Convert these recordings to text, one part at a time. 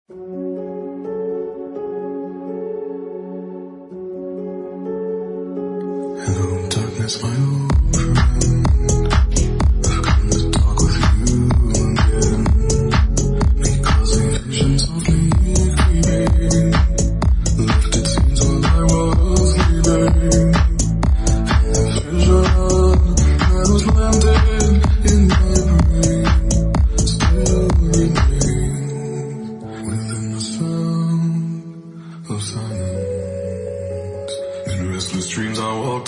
Hello, darkness, my old friend. I've come to talk with you again, because the vision softly creeping lifted scenes while I was leaving, and the vision that was landed in my brain still remains within the sound of silence. In restless dreams I walked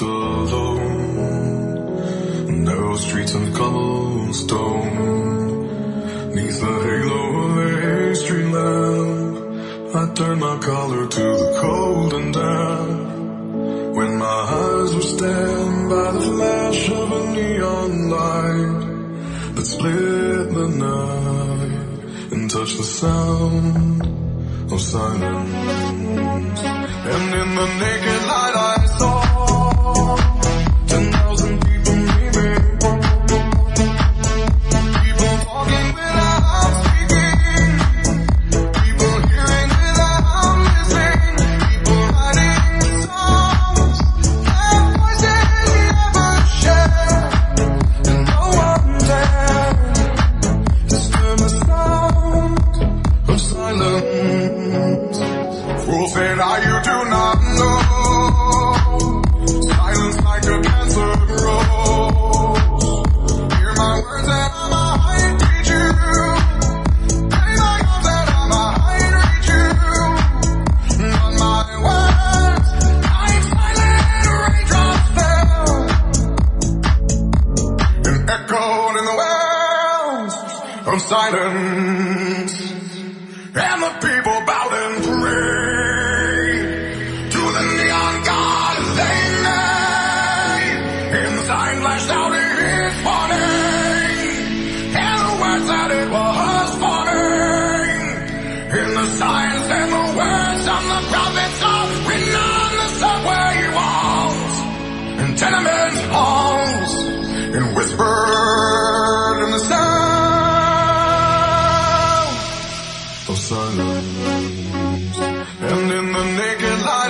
alone, narrow streets of cobblestone, neath the halo of a street lamp. I turned my collar to the cold and damp, when my eyes were stabbed by the flash of a neon light that split the night and touched the sound of silence. And in the naked light I saw 10,000 people dreaming, people talking without speaking, people hearing without listening, people writing songs that voices never share, and no one dared disturb the sound of silence. Fools say that you do not know, silence like a cancer grows. Hear my words and I might teach you, play my arms and I might reach you, but my words like silent raindrops fell and echoed in the wells of silence, and the people bowed and prayed to the neon god they made, and the sign flashed out his warning, and the words that it was warning, and the signs and the words on the prophets are written on the subway walls and tenement halls, and whispered in the sound of silence. And in the naked light